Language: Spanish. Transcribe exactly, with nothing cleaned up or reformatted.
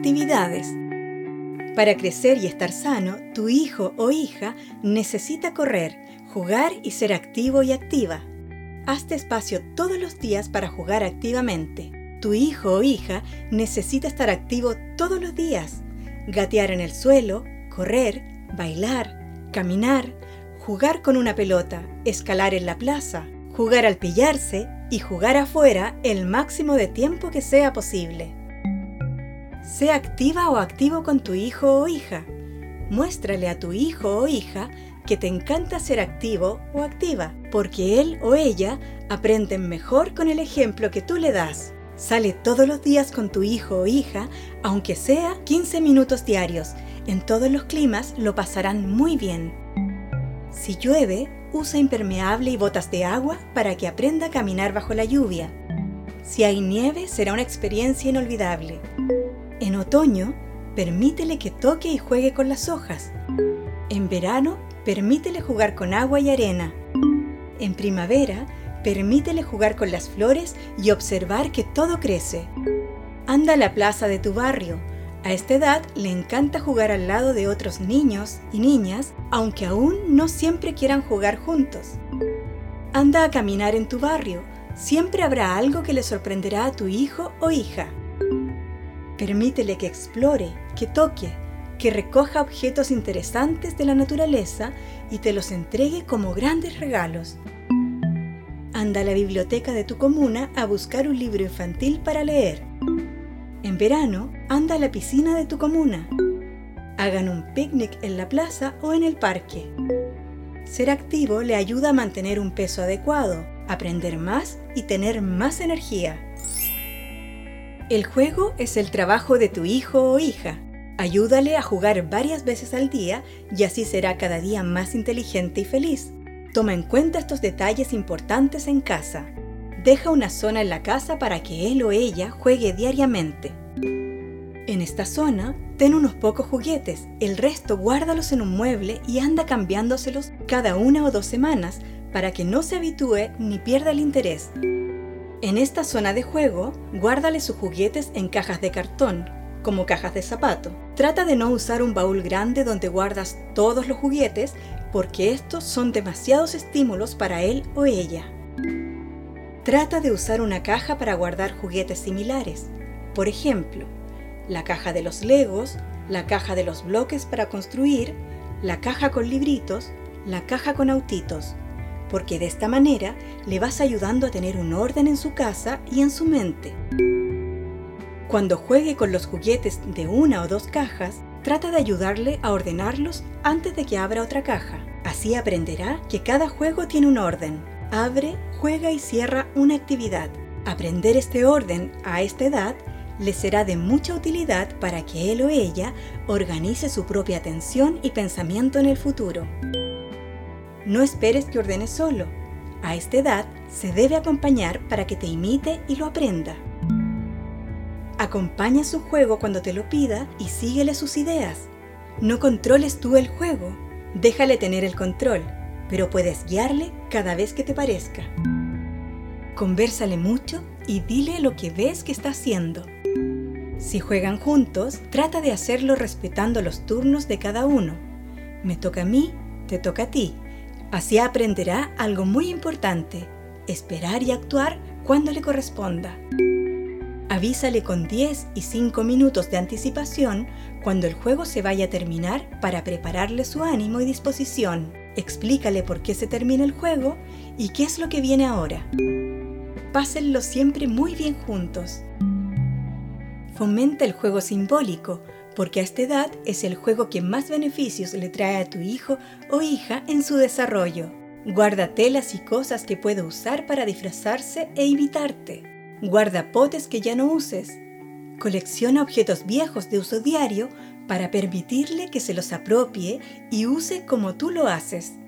actividades. Para crecer y estar sano, tu hijo o hija necesita correr, jugar y ser activo y activa. Hazte espacio todos los días para jugar activamente. Tu hijo o hija necesita estar activo todos los días. Gatear en el suelo, correr, bailar, caminar, jugar con una pelota, escalar en la plaza, jugar al pillarse y jugar afuera el máximo de tiempo que sea posible. Sé activa o activo con tu hijo o hija. Muéstrale a tu hijo o hija que te encanta ser activo o activa, porque él o ella aprenden mejor con el ejemplo que tú le das. Sale todos los días con tu hijo o hija, aunque sea quince minutos diarios. En todos los climas lo pasarán muy bien. Si llueve, usa impermeable y botas de agua para que aprenda a caminar bajo la lluvia. Si hay nieve, será una experiencia inolvidable. En otoño, permítele que toque y juegue con las hojas. En verano, permítele jugar con agua y arena. En primavera, permítele jugar con las flores y observar que todo crece. Anda a la plaza de tu barrio. A esta edad le encanta jugar al lado de otros niños y niñas, aunque aún no siempre quieran jugar juntos. Anda a caminar en tu barrio. Siempre habrá algo que le sorprenderá a tu hijo o hija. Permítele que explore, que toque, que recoja objetos interesantes de la naturaleza y te los entregue como grandes regalos. Anda a la biblioteca de tu comuna a buscar un libro infantil para leer. En verano, anda a la piscina de tu comuna. Hagan un picnic en la plaza o en el parque. Ser activo le ayuda a mantener un peso adecuado, aprender más y tener más energía. El juego es el trabajo de tu hijo o hija. Ayúdale a jugar varias veces al día y así será cada día más inteligente y feliz. Toma en cuenta estos detalles importantes en casa. Deja una zona en la casa para que él o ella juegue diariamente. En esta zona, ten unos pocos juguetes, el resto guárdalos en un mueble y anda cambiándoselos cada una o dos semanas para que no se habitúe ni pierda el interés. En esta zona de juego, guárdale sus juguetes en cajas de cartón, como cajas de zapato. Trata de no usar un baúl grande donde guardas todos los juguetes porque estos son demasiados estímulos para él o ella. Trata de usar una caja para guardar juguetes similares. Por ejemplo, la caja de los Legos, la caja de los bloques para construir, la caja con libritos, la caja con autitos, porque de esta manera le vas ayudando a tener un orden en su casa y en su mente. Cuando juegue con los juguetes de una o dos cajas, trata de ayudarle a ordenarlos antes de que abra otra caja. Así aprenderá que cada juego tiene un orden. Abre, juega y cierra una actividad. Aprender este orden a esta edad le será de mucha utilidad para que él o ella organice su propia atención y pensamiento en el futuro. No esperes que ordene solo. A esta edad se debe acompañar para que te imite y lo aprenda. Acompaña su juego cuando te lo pida y síguele sus ideas. No controles tú el juego, déjale tener el control, pero puedes guiarle cada vez que te parezca. Convérsale mucho y dile lo que ves que está haciendo. Si juegan juntos, trata de hacerlo respetando los turnos de cada uno. Me toca a mí, te toca a ti. Así aprenderá algo muy importante, esperar y actuar cuando le corresponda. Avísale con diez y cinco minutos de anticipación cuando el juego se vaya a terminar para prepararle su ánimo y disposición. Explícale por qué se termina el juego y qué es lo que viene ahora. Pásenlo siempre muy bien juntos. Fomenta el juego simbólico, porque a esta edad es el juego que más beneficios le trae a tu hijo o hija en su desarrollo. Guarda telas y cosas que puede usar para disfrazarse e imitarte. Guarda potes que ya no uses. Colecciona objetos viejos de uso diario para permitirle que se los apropie y use como tú lo haces.